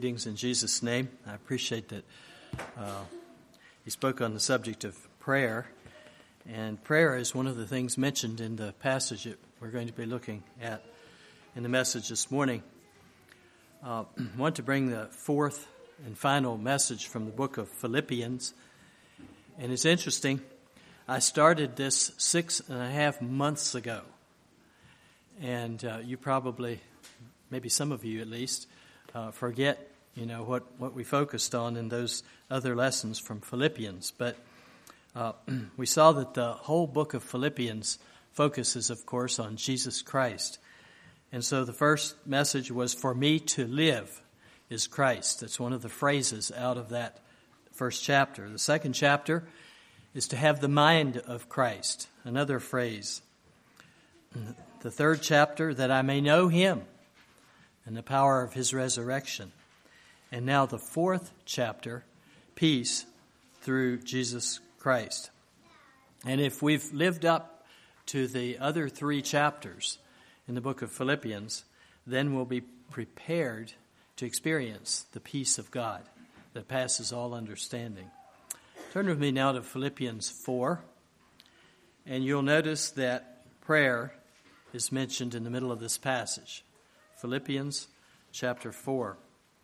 Greetings in Jesus' name. I appreciate that he spoke on the subject of prayer. And prayer is one of the things mentioned in the passage that we're going to be looking at in the message this morning. I want to bring the fourth and final message from the book of Philippians. And it's interesting, I started this 6.5 months ago. And you probably, maybe some of you at least, forget what we focused on in those other lessons from Philippians. But we saw that the whole book of Philippians focuses, of course, on Jesus Christ. And so the first message was, "For me to live is Christ." That's one of the phrases out of that first chapter. The second chapter is to have the mind of Christ, another phrase. The third chapter, that I may know him and the power of his resurrection. And now the fourth chapter, peace through Jesus Christ. And if we've lived up to the other three chapters in the book of Philippians, then we'll be prepared to experience the peace of God that passes all understanding. Turn with me now to Philippians 4, and you'll notice that prayer is mentioned in the middle of this passage. Philippians chapter 4.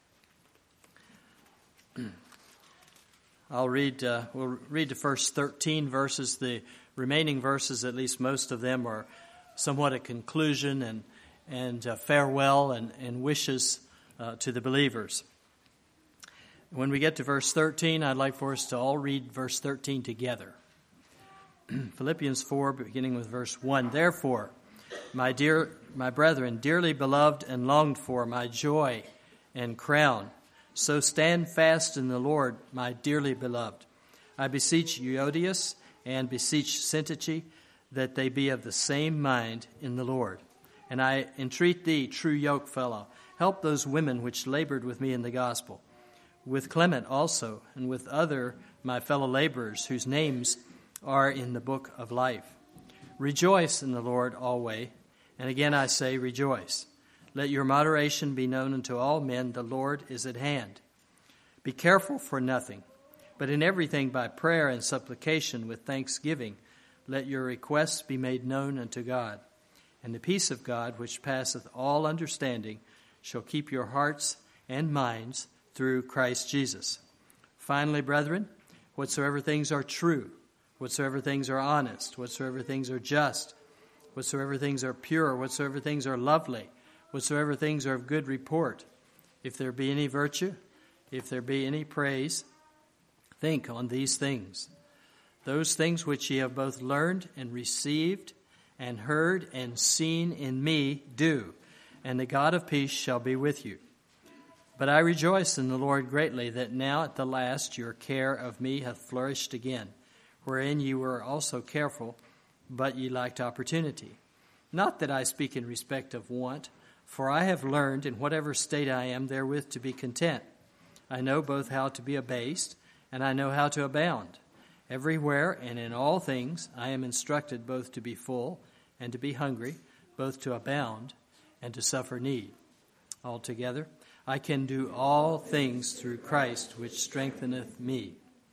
We'll read the first 13 verses. The remaining verses, at least most of them, are somewhat a conclusion and farewell and wishes to the believers. When we get to verse 13, I'd like for us to all read verse 13 together. Philippians 4, beginning with verse 1. "Therefore, my brethren, dearly beloved and longed for, my joy and crown, so stand fast in the Lord, my dearly beloved. I beseech Euodias and beseech Syntyche that they be of the same mind in the Lord. And I entreat thee, true yokefellow, help those women which labored with me in the gospel, with Clement also, and with other my fellow laborers, whose names are in the book of life. Rejoice in the Lord always, and again I say rejoice. Let your moderation be known unto all men, the Lord is at hand. Be careful for nothing, but in everything by prayer and supplication with thanksgiving, let your requests be made known unto God. And the peace of God, which passeth all understanding, shall keep your hearts and minds through Christ Jesus. Finally, brethren, whatsoever things are true, whatsoever things are honest, whatsoever things are just, whatsoever things are pure, whatsoever things are lovely, whatsoever things are of good report, if there be any virtue, if there be any praise, think on these things. Those things which ye have both learned and received and heard and seen in me, do, and the God of peace shall be with you. But I rejoice in the Lord greatly that now at the last your care of me hath flourished again, wherein ye were also careful, but ye lacked opportunity. Not that I speak in respect of want, for I have learned in whatever state I am therewith to be content. I know both how to be abased, and I know how to abound. Everywhere and in all things I am instructed both to be full and to be hungry, both to abound and to suffer need. Altogether, I can do all things through Christ, which strengtheneth me."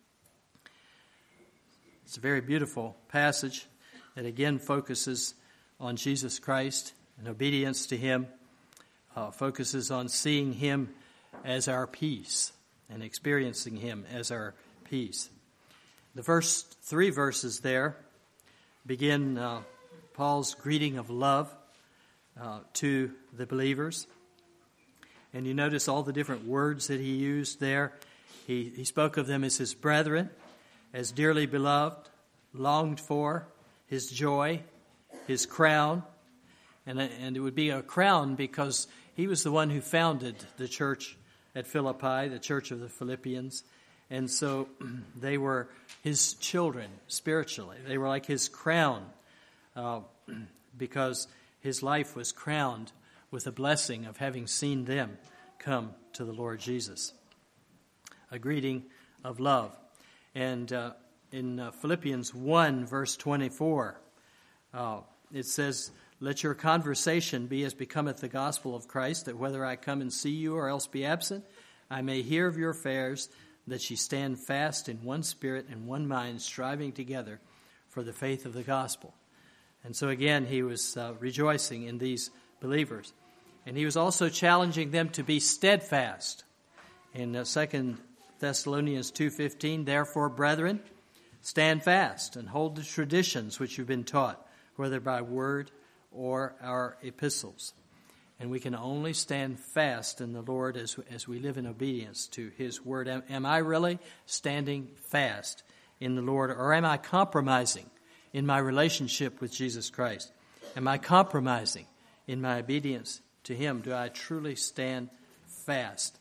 It's a very beautiful passage that again focuses on Jesus Christ and obedience to him, focuses on seeing him as our peace and experiencing him as our peace. The first three verses there begin Paul's greeting of love to the believers. And you notice all the different words that he used there. He spoke of them as his brethren, as dearly beloved, longed for, his joy, his crown. And it would be a crown because he was the one who founded the church at Philippi, the church of the Philippians. And so they were his children spiritually. They were like his crown because his life was crowned with the blessing of having seen them come to the Lord Jesus. A greeting of love. And in Philippians 1, verse 24, it says, Let your conversation be as becometh the gospel of Christ, that whether I come and see you or else be absent, I may hear of your affairs, that ye stand fast in one spirit and one mind, striving together for the faith of the gospel. And so again, he was rejoicing in these believers. And he was also challenging them to be steadfast. In 2 Thessalonians 2:15, therefore, brethren, stand fast and hold the traditions which you've been taught, whether by word or our epistles. And we can only stand fast in the Lord as we live in obedience to his word. Am I really standing fast in the Lord, or am I compromising in my relationship with Jesus Christ? Am I compromising in my obedience to him? Do I truly stand fast?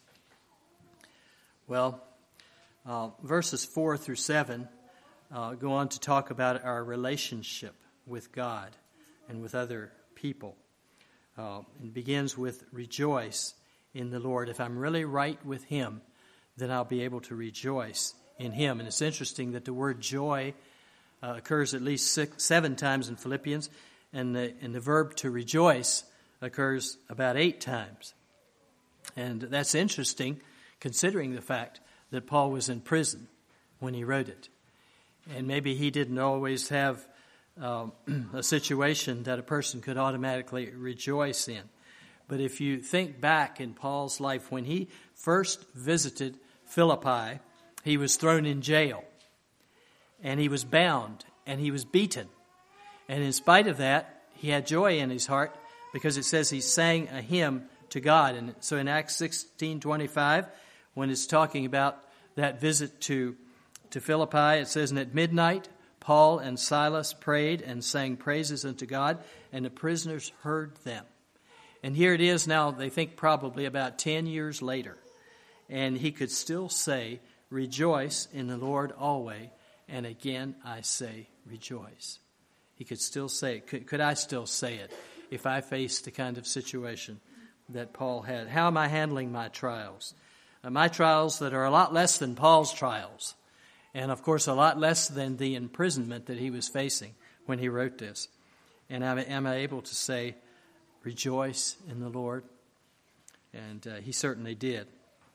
Well, verses 4 through 7 go on to talk about our relationship with God and with other people. It begins with rejoice in the Lord. If I'm really right with him, then I'll be able to rejoice in him. And it's interesting that the word joy occurs at least 7 times in Philippians, and the verb to rejoice occurs about 8 times. And that's interesting, considering the fact that Paul was in prison when he wrote it. And maybe he didn't always have a situation that a person could automatically rejoice in. But if you think back in Paul's life, when he first visited Philippi, he was thrown in jail, and he was bound, and he was beaten. And in spite of that, he had joy in his heart, because it says he sang a hymn to God. And so in Acts 16:25, when it's talking about that visit to Philippi, it says, and at midnight, Paul and Silas prayed and sang praises unto God, and the prisoners heard them. And here it is now, they think probably about 10 years later, and he could still say, rejoice in the Lord always, and again I say rejoice. He could still say it. Could I still say it if I faced the kind of situation that Paul had? How am I handling my trials? My trials that are a lot less than Paul's trials. And, of course, a lot less than the imprisonment that he was facing when he wrote this. And am I able to say, rejoice in the Lord? And he certainly did.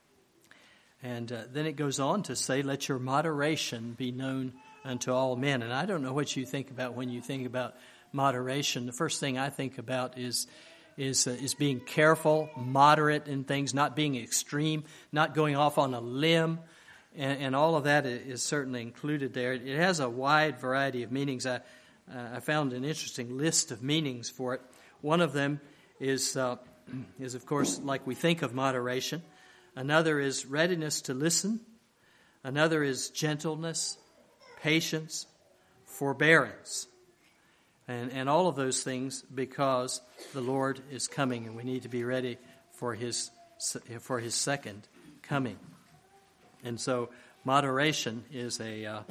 And then it goes on to say, let your moderation be known unto all men. And I don't know what you think about when you think about moderation. The first thing I think about is being careful, moderate in things, not being extreme, not going off on a limb. And all of that is certainly included there. It has a wide variety of meanings. I found an interesting list of meanings for it. One of them is of course, like we think of moderation. Another is readiness to listen. Another is gentleness, patience, forbearance. And all of those things because the Lord is coming, and we need to be ready for his second coming. And so moderation is a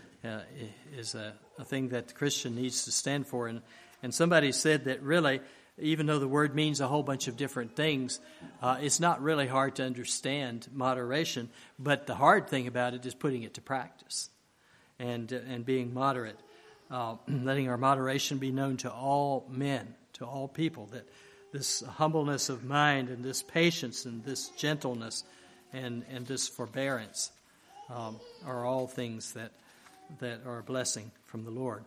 thing that the Christian needs to stand for. And somebody said that really, even though the word means a whole bunch of different things, it's not really hard to understand moderation. But the hard thing about it is putting it to practice and being moderate, letting our moderation be known to all men, to all people, that this humbleness of mind and this patience and this gentleness and this forbearance are all things that are a blessing from the Lord.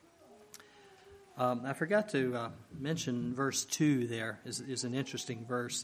I forgot to mention verse 2 there is an interesting verse.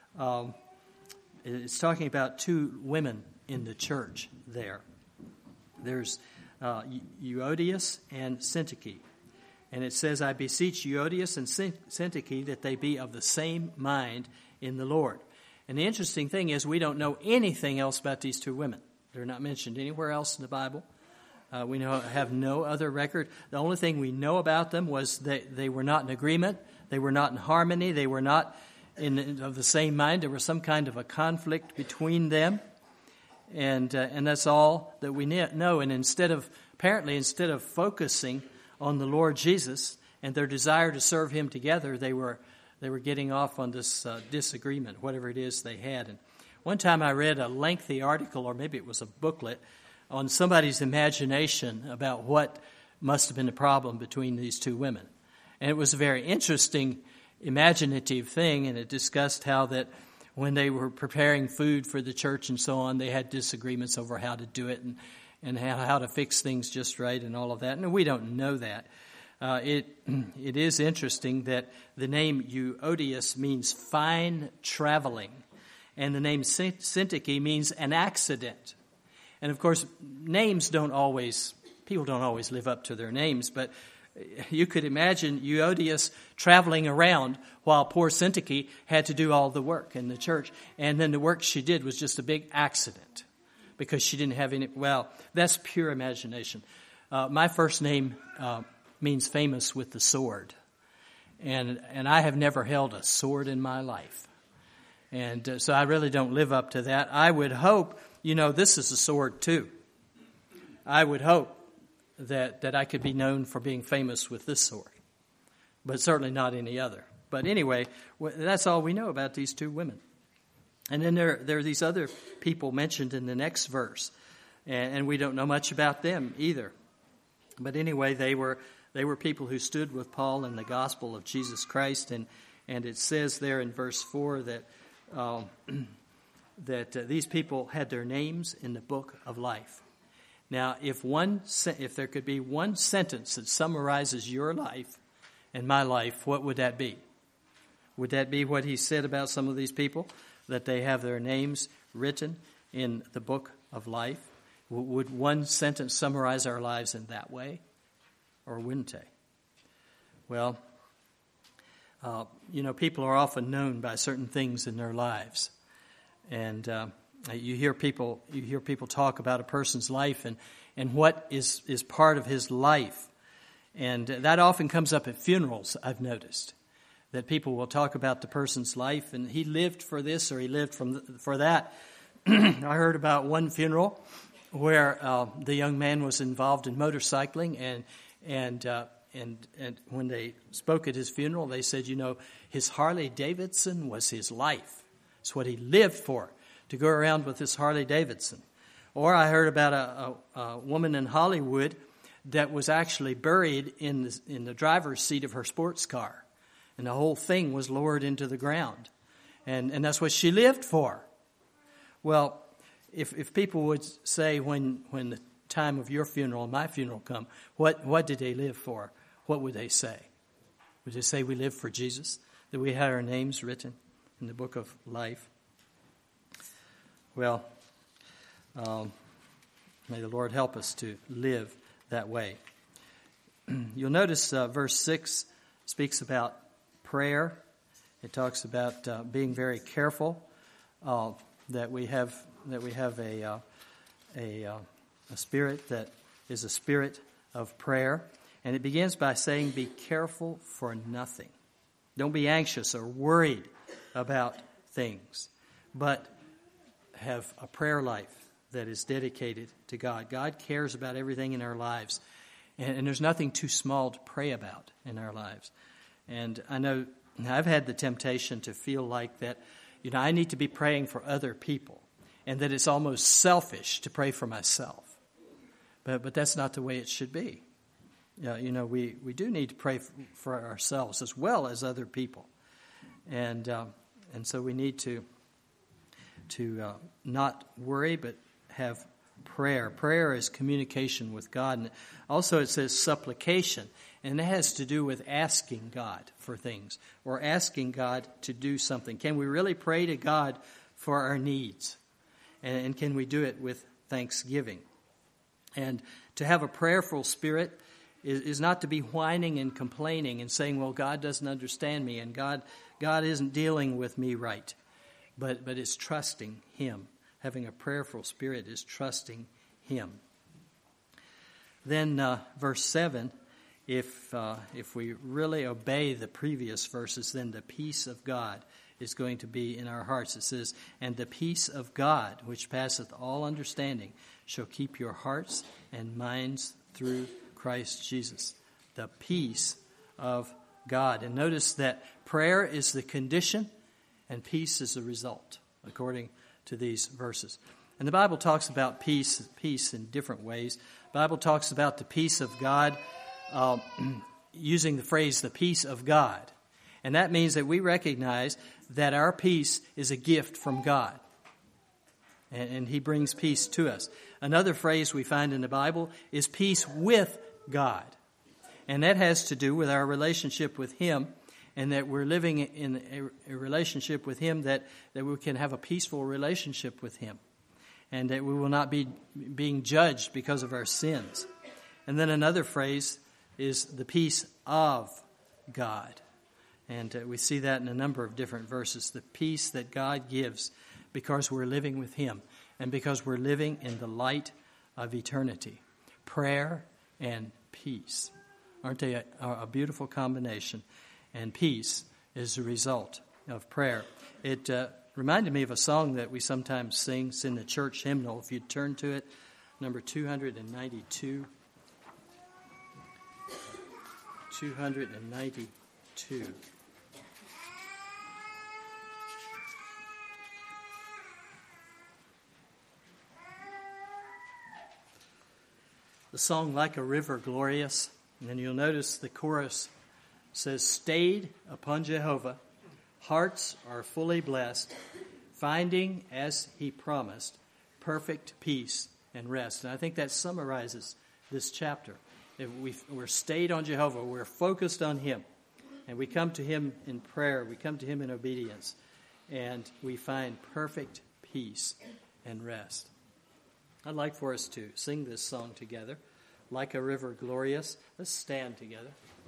It's talking about 2 women in the church there. There's Euodias and Syntyche. And it says, I beseech Euodias and Syntyche that they be of the same mind in the Lord. And the interesting thing is we don't know anything else about these 2 women. They're not mentioned anywhere else in the Bible. We have no other record. The only thing we know about them was that they were not in agreement. They were not in harmony. They were not of the same mind. There was some kind of a conflict between them. And that's all that we know. And instead of focusing on the Lord Jesus and their desire to serve him together, they were getting off on this disagreement, whatever it is they had. And one time I read a lengthy article, or maybe it was a booklet, on somebody's imagination about what must have been the problem between these 2 women. And it was a very interesting, imaginative thing, and it discussed how that when they were preparing food for the church and so on, they had disagreements over how to do it and how to fix things just right and all of that. And we don't know that. It is interesting that the name Euodias means fine traveling, and the name Syntyche means an accident. And of course, people don't always live up to their names, but you could imagine Euodias traveling around while poor Syntyche had to do all the work in the church. And then the work she did was just a big accident because she didn't have any. Well, that's pure imagination. My first name means famous with the sword. And I have never held a sword in my life. And so I really don't live up to that. I would hope, this is a sword too. I would hope that I could be known for being famous with this sword, but certainly not any other. But anyway, that's all we know about these two women. And then there are these other people mentioned in the next verse, and we don't know much about them either. But anyway, they were people who stood with Paul in the gospel of Jesus Christ, and it says there in verse 4 that these people had their names in the book of life. Now, if there could be one sentence that summarizes your life and my life, what would that be? Would that be what he said about some of these people, that they have their names written in the book of life? Would one sentence summarize our lives in that way, or wouldn't they? Well, people are often known by certain things in their lives, and you hear people talk about a person's life and what is part of his life. And that often comes up at funerals, I've noticed, that people will talk about the person's life, and he lived for this or he lived for that. I heard about one funeral where the young man was involved in motorcycling, and when they spoke at his funeral, they said, his Harley Davidson was his life. It's what he lived for, to go around with this Harley Davidson. Or I heard about a woman in Hollywood that was actually buried in the driver's seat of her sports car. And the whole thing was lowered into the ground. And that's what she lived for. Well, if people would say when the time of your funeral and my funeral come, what did they live for? What would they say? Would they say we lived for Jesus? That we had our names written in the book of life? Well, may the Lord help us to live that way. You'll notice verse 6 speaks about prayer. It talks about being very careful that we have a spirit that is a spirit of prayer. And it begins by saying, be careful for nothing. Don't be anxious or worried about things, but have a prayer life that is dedicated to God. God cares about everything in our lives, and there's nothing too small to pray about in our lives. And I know I've had the temptation to feel like that, I need to be praying for other people, and that it's almost selfish to pray for myself. But that's not the way it should be. We do need to pray for ourselves as well as other people, and so we need to not worry, but have prayer. Prayer is communication with God, and also it says supplication, and it has to do with asking God for things or asking God to do something. Can we really pray to God for our needs, and can we do it with thanksgiving? And to have a prayerful spirit is not to be whining and complaining and saying, well, God doesn't understand me and God isn't dealing with me right. But it's trusting Him. Having a prayerful spirit is trusting Him. Then verse 7, if we really obey the previous verses, then the peace of God is going to be in our hearts. It says, and the peace of God, which passeth all understanding, shall keep your hearts and minds through Christ Jesus. The peace of God. And notice that prayer is the condition and peace is the result, according to these verses. And the Bible talks about peace in different ways. The Bible talks about the peace of God using the phrase, the peace of God. And that means that we recognize that our peace is a gift from God. And he brings peace to us. Another phrase we find in the Bible is peace with God. And that has to do with our relationship with him, and that we're living in a relationship with him, that we can have a peaceful relationship with him, and that we will not be being judged because of our sins. And then another phrase is the peace of God. And we see that in a number of different verses. The peace that God gives because we're living with him and because we're living in the light of eternity. Prayer and peace. Aren't they a beautiful combination? And peace is the result of prayer. It reminded me of a song that we sometimes sing. It's in the church hymnal. If you turn to it, number 292. 292. The song, Like a River Glorious. And then you'll notice the chorus says, stayed upon Jehovah, hearts are fully blessed, finding, as he promised, perfect peace and rest. And I think that summarizes this chapter. If we're stayed on Jehovah, we're focused on him, and we come to him in prayer, we come to him in obedience, and we find perfect peace and rest. I'd like for us to sing this song together, Like a River Glorious. Let's stand together.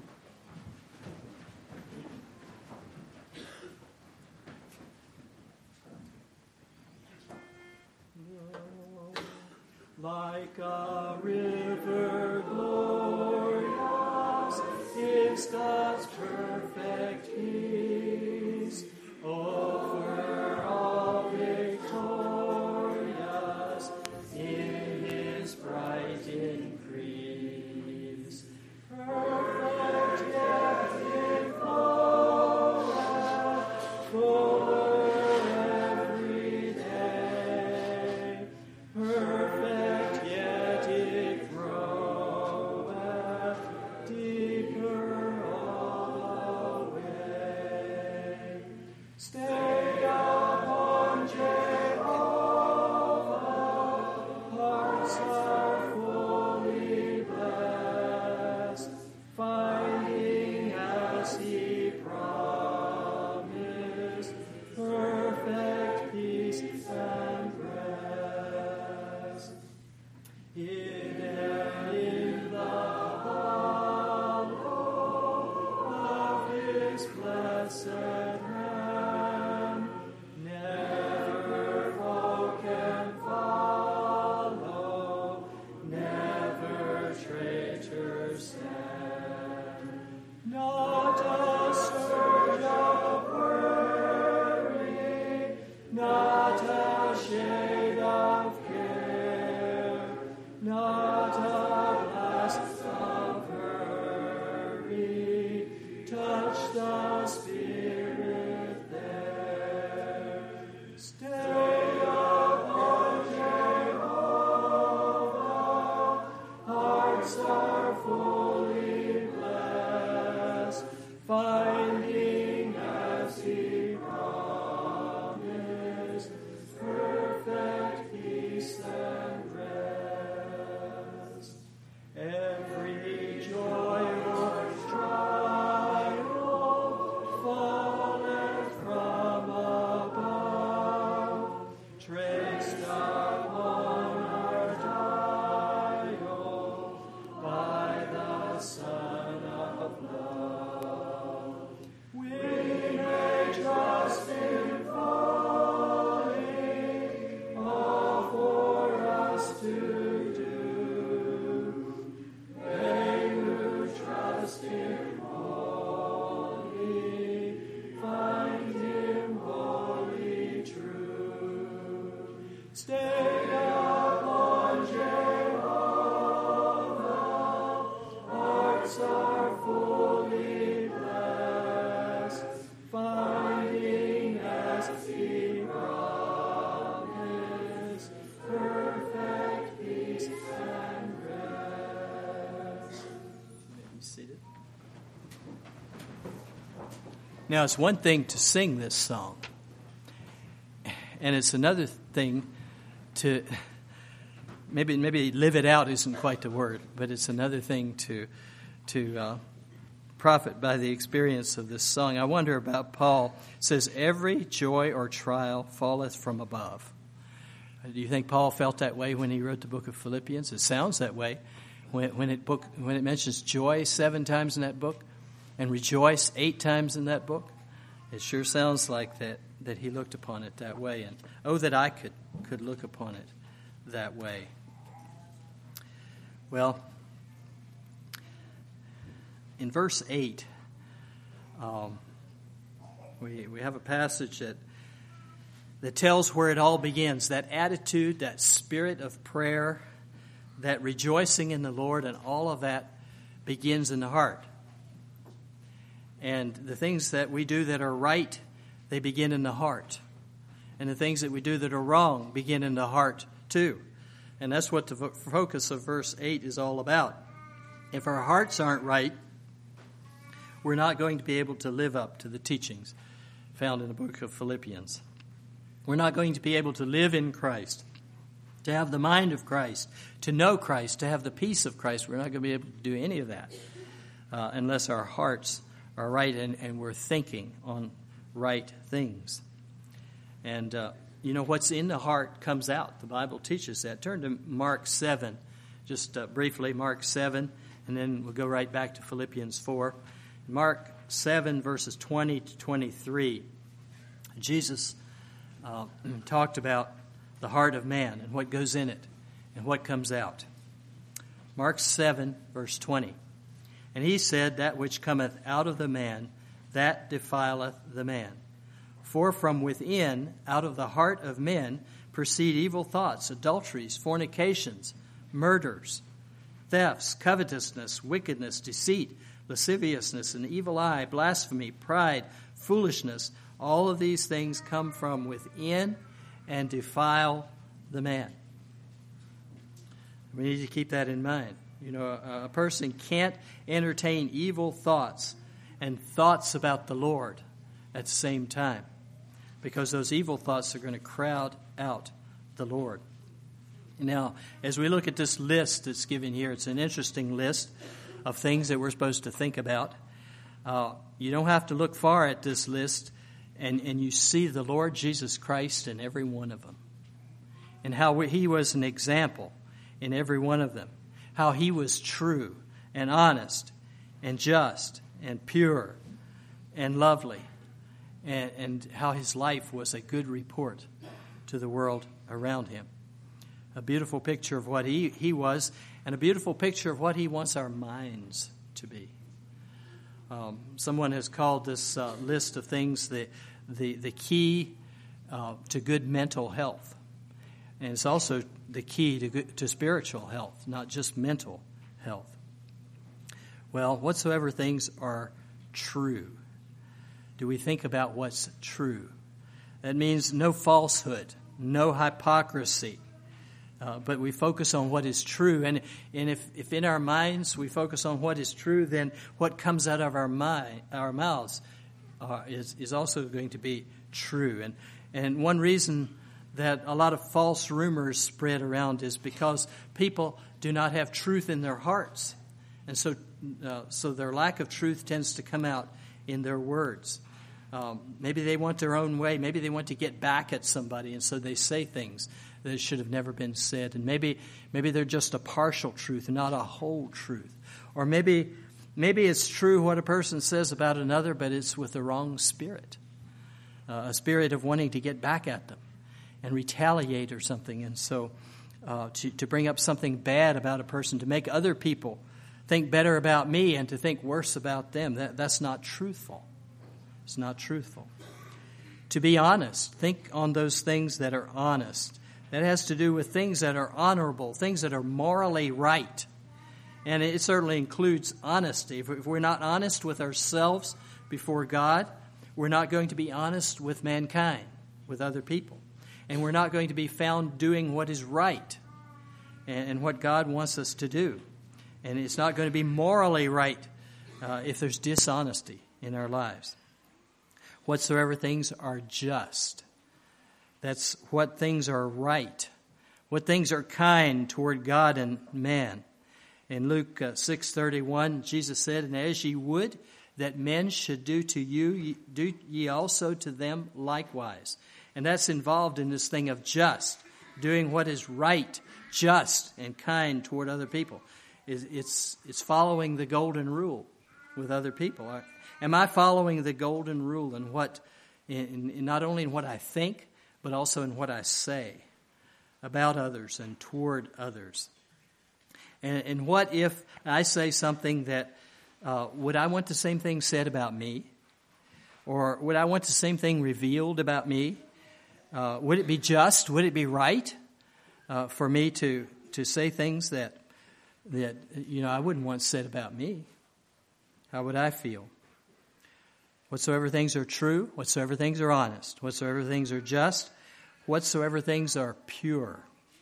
Like a river glorious is God's perfect peace, over all victorious in his bright increase. Perfect yet it floweth fuller every day. Perfect yet it groweth deeper all the way. Stay upon Jehovah, hearts are fully blessed, finding as he promised, perfect peace and rest. Hidden in the hollow of his blessed hand, never foe can follow, never traitor stand. Not a surge of worry, not a shade of care, not a blast of hurry, touch the Spirit there. Stay upon Jehovah, hearts are fully blessed, finding as he promised, perfect peace and rest. Every joy or trial falleth from above, traced upon our dial by the Son of Love. We may trust in fully, all for us to do. They who trust him wholly, find him wholly true. Stay upon Jehovah, hearts are fully blessed, finding as he promised, perfect peace and rest. You may be seated. Now, it's one thing to sing this song, and it's another thing to maybe live it out isn't quite the word, but it's another thing to profit by the experience of this song. I wonder about Paul. It says, "Every joy or trial falleth from above." Do you think Paul felt that way when he wrote the book of Philippians? It sounds that way when it mentions joy 7 times in that book and rejoice 8 times in that book. It sure sounds like that he looked upon it that way. And oh, that I could look upon it that way. Well, in verse 8, we have a passage that tells where it all begins. That attitude, that spirit of prayer, that rejoicing in the Lord, and all of that begins in the heart. And the things that we do that are right, they begin in the heart. And the things that we do that are wrong begin in the heart too. And that's what the focus of verse 8 is all about. If our hearts aren't right, we're not going to be able to live up to the teachings found in the book of Philippians. We're not going to be able to live in Christ, to have the mind of Christ, to know Christ, to have the peace of Christ. We're not going to be able to do any of that unless our hearts are right and we're thinking on right things. And what's in the heart comes out. The Bible teaches that. Turn to Mark 7, just briefly, Mark 7, and then we'll go right back to Philippians 4. Mark 7, verses 20 to 23. Jesus talked about the heart of man and what goes in it and what comes out. Mark 7, verse 20. "And he said, That which cometh out of the man, that defileth the man. For from within, out of the heart of men, proceed evil thoughts, adulteries, fornications, murders, thefts, covetousness, wickedness, deceit, lasciviousness, an evil eye, blasphemy, pride, foolishness. All of these things come from within and defile the man." We need to keep that in mind. A person can't entertain evil thoughts and thoughts about the Lord at the same time, because those evil thoughts are going to crowd out the Lord. Now, as we look at this list that's given here, it's an interesting list of things that we're supposed to think about. You don't have to look far at this list, and you see the Lord Jesus Christ in every one of them, and how he was an example in every one of them, how he was true and honest and just and pure and lovely, and how his life was a good report to the world around him. A beautiful picture of what he was, and a beautiful picture of what he wants our minds to be. Someone has called this list of things the key to good mental health. And it's also the key to spiritual health, not just mental health. Well, whatsoever things are true. Do we think about what's true? That means no falsehood, no hypocrisy. But we focus on what is true. And if in our minds we focus on what is true, then what comes out of our mouths is also going to be true. And one reason that a lot of false rumors spread around is because people do not have truth in their hearts. And so their lack of truth tends to come out in their words. Maybe they want their own way. Maybe they want to get back at somebody, and so they say things that should have never been said. And maybe they're just a partial truth, not a whole truth. Or maybe it's true what a person says about another, but it's with the wrong spirit, a spirit of wanting to get back at them and retaliate or something. And so to bring up something bad about a person, to make other people think better about me and to think worse about them, that's not truthful. It's not truthful. To be honest, think on those things that are honest. That has to do with things that are honorable, things that are morally right. And it certainly includes honesty. If we're not honest with ourselves before God, we're not going to be honest with mankind, with other people. And we're not going to be found doing what is right and what God wants us to do. And it's not going to be morally right if there's dishonesty in our lives. whatsoever things are just. That's what things are right, what things are kind toward God and man. In Luke 6:31, Jesus said, "And as ye would that men should do to you, do ye also to them likewise." And that's involved in this thing of just, doing what is right, just, and kind toward other people. It's following the golden rule with other people. Am I following the golden rule in what, not only in what I think, but also in what I say about others and toward others? And what if I say something that, would I want the same thing said about me? Or would I want the same thing revealed about me? Would it be just? Would it be right for me to say things that I wouldn't want said about me? How would I feel? Whatsoever things are true, whatsoever things are honest, whatsoever things are just, whatsoever things are pure.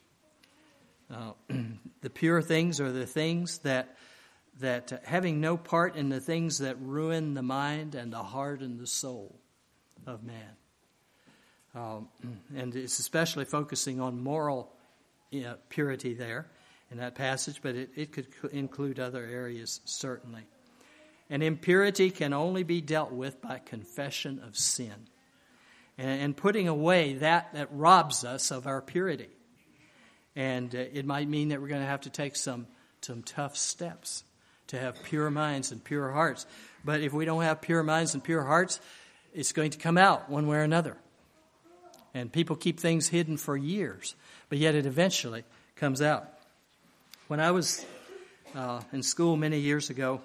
The pure things are the things that having no part in the things that ruin the mind and the heart and the soul of man. And it's especially focusing on moral purity there in that passage, but it could include other areas certainly. And impurity can only be dealt with by confession of sin and putting away that robs us of our purity. And it might mean that we're going to have to take some tough steps to have pure minds and pure hearts. But if we don't have pure minds and pure hearts, it's going to come out one way or another. And people keep things hidden for years, but yet it eventually comes out. When I was in school many years ago,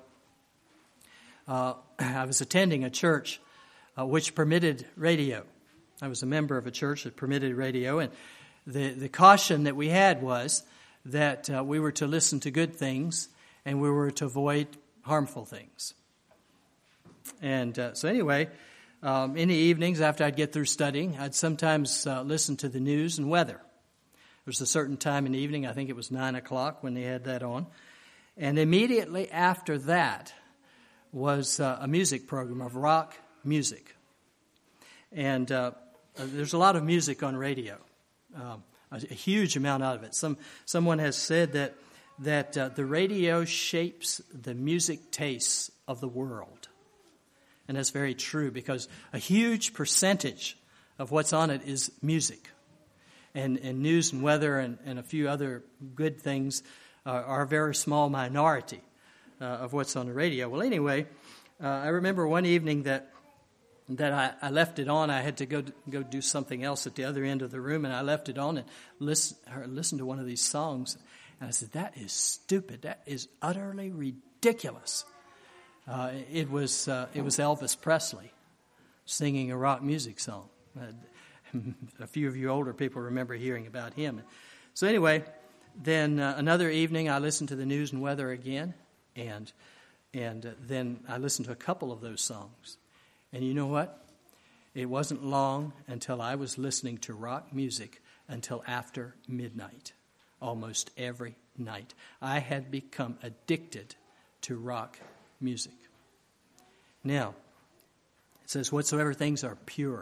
I was attending a church which permitted radio. I was a member of a church that permitted radio, and the caution that we had was that we were to listen to good things and we were to avoid harmful things. And so anyway, in the evenings after I'd get through studying, I'd sometimes listen to the news and weather. There was a certain time in the evening, I think it was 9 o'clock when they had that on. And immediately after that was a music program of rock music. And there's a lot of music on radio, a huge amount of it. Someone has said that the radio shapes the music tastes of the world. And that's very true because a huge percentage of what's on it is music. And news and weather and a few other good things are a very small minority of what's on the radio. Well, anyway, I remember one evening that I left it on. I had to go do something else at the other end of the room, and I left it on and listened to one of these songs. And I said, "That is stupid. That is utterly ridiculous." It was Elvis Presley singing a rock music song. A few of you older people remember hearing about him. So anyway, then another evening I listened to the news and weather again, and then I listened to a couple of those songs. And you know what? It wasn't long until I was listening to rock music until after midnight, almost every night. I had become addicted to rock music. Now, it says, whatsoever things are pure.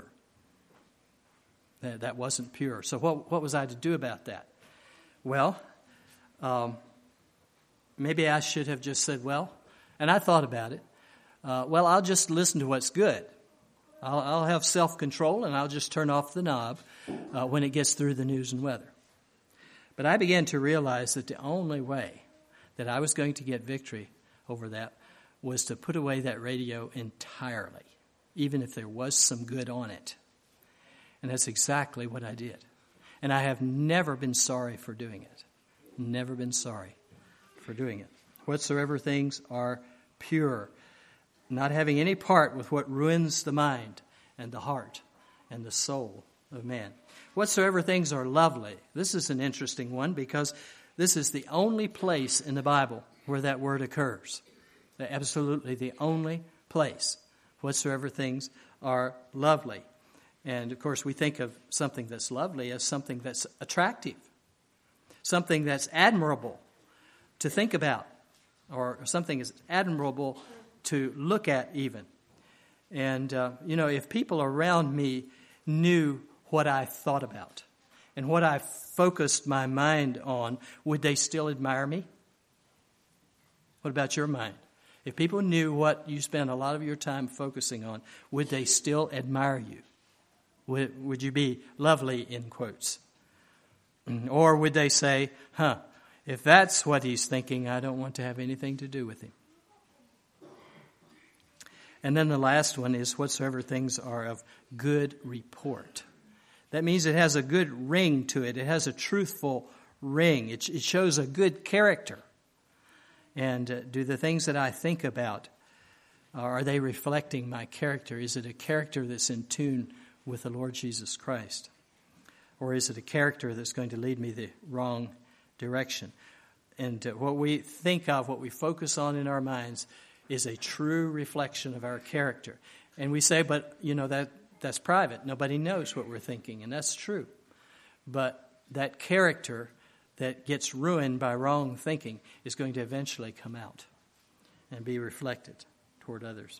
That wasn't pure. So what was I to do about that? Well, maybe I should have just said, and I thought about it, I'll just listen to what's good. I'll have self-control, and I'll just turn off the knob when it gets through the news and weather. But I began to realize that the only way that I was going to get victory over that was to put away that radio entirely, even if there was some good on it. And that's exactly what I did. And I have never been sorry for doing it. Never been sorry for doing it. Whatsoever things are pure, not having any part with what ruins the mind and the heart and the soul of man. Whatsoever things are lovely. This is an interesting one because this is the only place in the Bible where that word occurs. Absolutely the only place. Whatsoever things are lovely. And, of course, we think of something that's lovely as something that's attractive, something that's admirable to think about, or something that's admirable to look at even. And, if people around me knew what I thought about and what I focused my mind on, would they still admire me? What about your mind? If people knew what you spend a lot of your time focusing on, would they still admire you? Would you be lovely, in quotes? Or would they say, if that's what he's thinking, I don't want to have anything to do with him? And then the last one is whatsoever things are of good report. That means it has a good ring to it. It has a truthful ring. It shows a good character. And do the things that I think about, are they reflecting my character? Is it a character that's in tune with the Lord Jesus Christ? Or is it a character that's going to lead me the wrong direction? And what we think of, what we focus on in our minds, is a true reflection of our character. And we say, but, that's private. Nobody knows what we're thinking, and that's true. But that character that gets ruined by wrong thinking is going to eventually come out and be reflected toward others.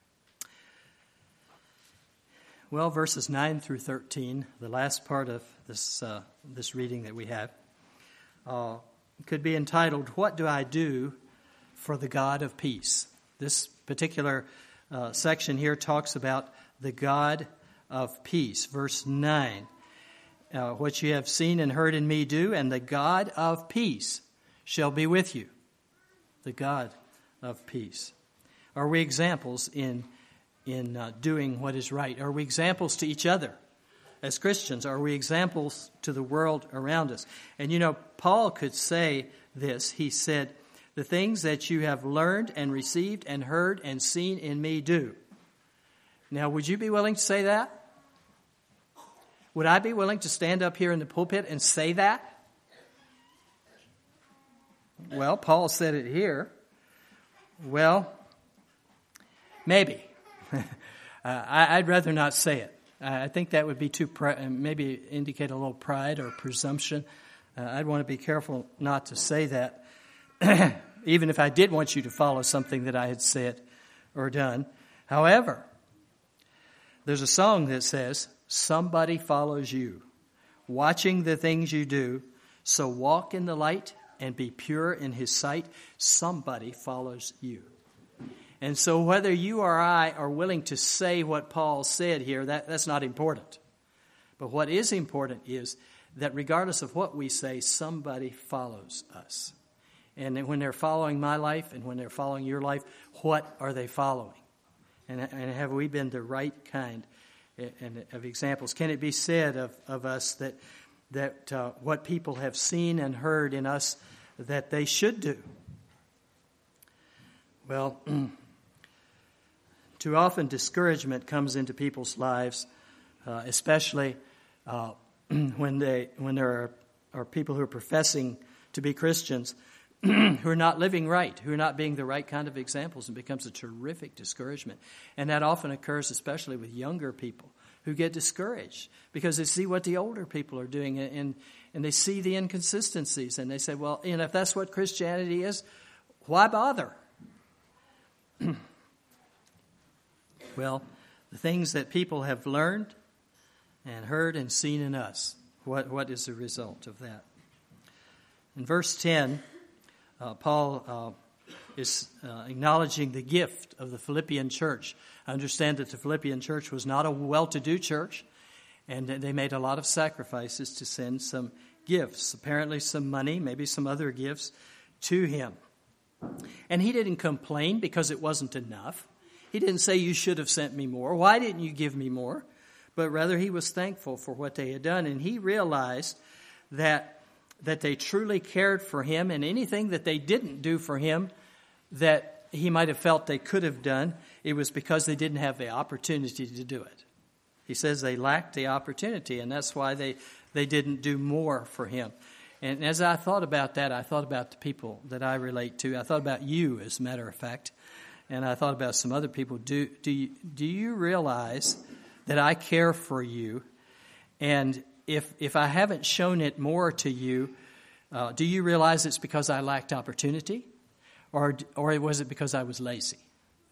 Well, verses 9 through 13, the last part of this reading that we have, could be entitled, What Do I Do for the God of Peace? This particular section here talks about the God of peace. Verse 9, what you have seen and heard in me do, and the God of peace shall be with you. The God of peace. Are we examples in doing what is right? Are we examples to each other as Christians? Are we examples to the world around us? And Paul could say this. He said, the things that you have learned and received and heard and seen in me do. Now, would you be willing to say that? Would I be willing to stand up here in the pulpit and say that? Well, Paul said it here. Well, maybe. I'd rather not say it. I think that would be maybe indicate a little pride or presumption. I'd want to be careful not to say that. Even if I did want you to follow something that I had said or done. However, there's a song that says, somebody follows you, watching the things you do, so walk in the light and be pure in his sight. Somebody follows you. And so whether you or I are willing to say what Paul said here, that's not important. But what is important is that regardless of what we say, somebody follows us. And when they're following my life and when they're following your life, what are they following? And have we been the right kind of examples? Can it be said of us that what people have seen and heard in us that they should do? Well, too often discouragement comes into people's lives, especially when there are people who are professing to be Christians who are not living right, who are not being the right kind of examples, and becomes a terrific discouragement. And that often occurs especially with younger people who get discouraged because they see what the older people are doing and they see the inconsistencies and they say, well, if that's what Christianity is, why bother? Well, the things that people have learned and heard and seen in us, what is the result of that? In verse 10, Paul is acknowledging the gift of the Philippian church. I understand that the Philippian church was not a well-to-do church, and they made a lot of sacrifices to send some gifts, apparently some money, maybe some other gifts, to him. And he didn't complain because it wasn't enough. He didn't say, you should have sent me more. Why didn't you give me more? But rather he was thankful for what they had done, and he realized that they truly cared for him, and anything that they didn't do for him that he might have felt they could have done, it was because they didn't have the opportunity to do it. He says they lacked the opportunity, and that's why they didn't do more for him. And as I thought about that, I thought about the people that I relate to. I thought about you, as a matter of fact, and I thought about some other people. Do you realize that I care for you? And if I haven't shown it more to you, do you realize it's because I lacked opportunity? Or was it because I was lazy?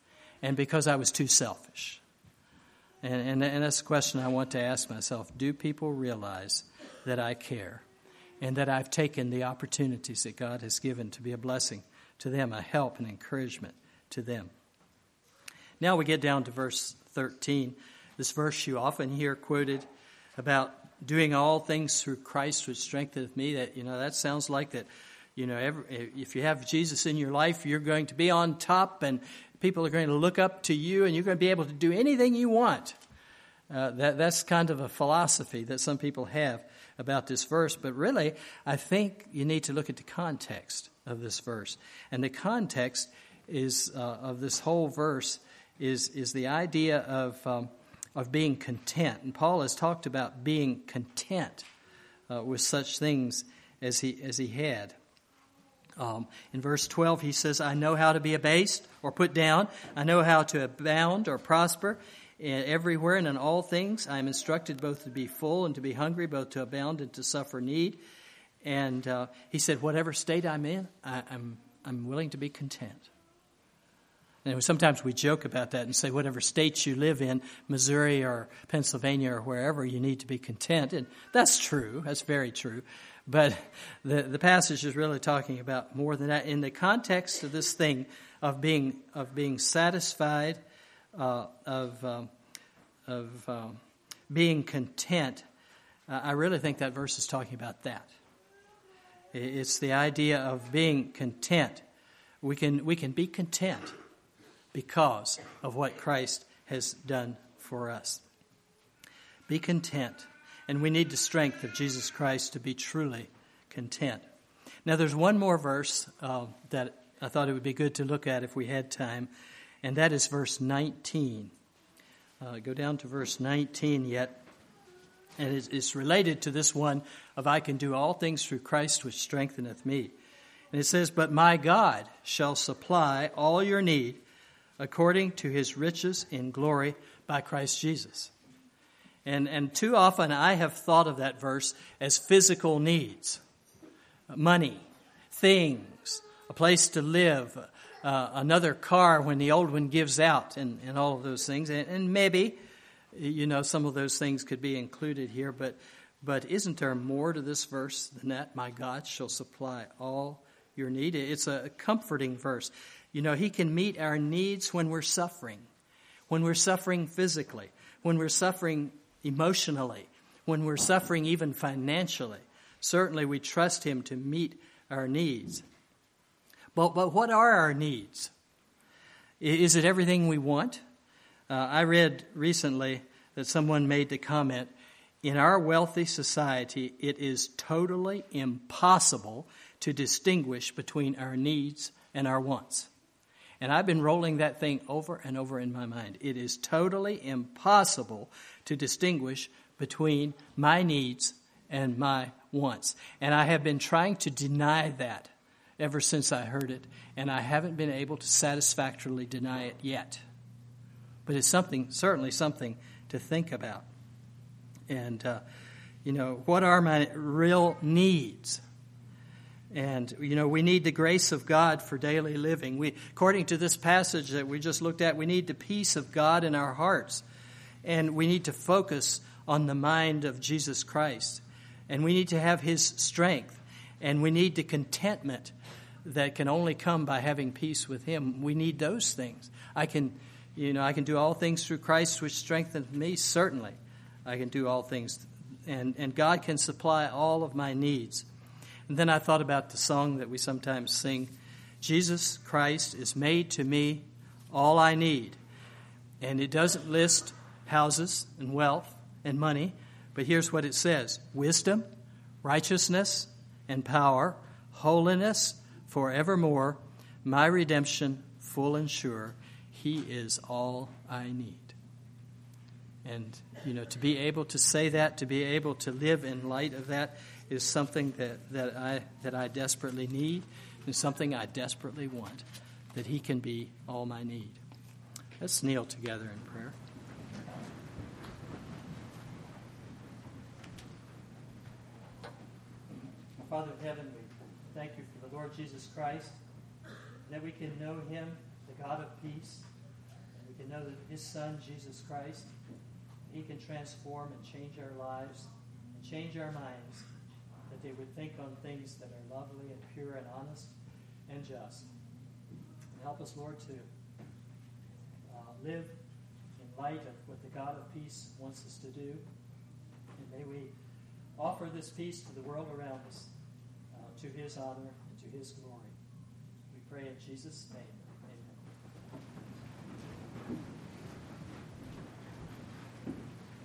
and because I was too selfish. And that's a question I want to ask myself. Do people realize that I care and that I've taken the opportunities that God has given to be a blessing to them, a help and encouragement to them? Now we get down to verse 13. This verse you often hear quoted about doing all things through Christ which strengtheneth me. That sounds like that. If you have Jesus in your life, you're going to be on top, and people are going to look up to you, and you're going to be able to do anything you want. That's kind of a philosophy that some people have about this verse. But really, I think you need to look at the context of this verse. And the context is of this whole verse is the idea of being content. And Paul has talked about being content with such things as he had. In verse 12, he says, I know how to be abased or put down. I know how to abound or prosper everywhere and in all things. I am instructed both to be full and to be hungry, both to abound and to suffer need. And he said, whatever state I'm in, I'm willing to be content. And sometimes we joke about that and say whatever state you live in, Missouri or Pennsylvania or wherever, you need to be content. And that's true. That's very true. But the passage is really talking about more than that. In the context of this thing of being satisfied, of being content, I really think that verse is talking about that. It's the idea of being content. We can be content because of what Christ has done for us. Be content. And we need the strength of Jesus Christ to be truly content. Now, there's one more verse that I thought it would be good to look at if we had time, and that is verse 19. Go down to verse 19 yet. And it's related to this one of I can do all things through Christ which strengtheneth me. And it says, but my God shall supply all your need according to his riches in glory by Christ Jesus. And too often I have thought of that verse as physical needs. Money, things, a place to live, another car when the old one gives out, and all of those things. And maybe, some of those things could be included here. But isn't there more to this verse than that? My God shall supply all your need. It's a comforting verse. He can meet our needs when we're suffering physically, when we're suffering emotionally, when we're suffering even financially. Certainly we trust him to meet our needs. But what are our needs? Is it everything we want? I read recently that someone made the comment, in our wealthy society, it is totally impossible to distinguish between our needs and our wants. And I've been rolling that thing over and over in my mind. It is totally impossible to distinguish between my needs and my wants. And I have been trying to deny that ever since I heard it. And I haven't been able to satisfactorily deny it yet. But it's certainly something to think about. And, what are my real needs? And, we need the grace of God for daily living. According to this passage that we just looked at, we need the peace of God in our hearts. And we need to focus on the mind of Jesus Christ. And we need to have his strength. And we need the contentment that can only come by having peace with him. We need those things. I can do all things through Christ which strengthens me. Certainly, I can do all things. And God can supply all of my needs. And then I thought about the song that we sometimes sing, Jesus Christ is made to me all I need. And it doesn't list houses and wealth and money, but here's what it says: wisdom, righteousness, and power, holiness forevermore, my redemption full and sure. He is all I need. And, to be able to say that, to be able to live in light of that, is something that I desperately need, and something I desperately want, that he can be all my need. Let's kneel together in prayer. Father of heaven, we thank you for the Lord Jesus Christ, that we can know him, the God of peace, We can know that his Son, Jesus Christ, he can transform and change our lives and change our minds, that they would think on things that are lovely and pure and honest and just. And help us, Lord, to live in light of what the God of peace wants us to do. And may we offer this peace to the world around us, to his honor and to his glory. We pray in Jesus' name.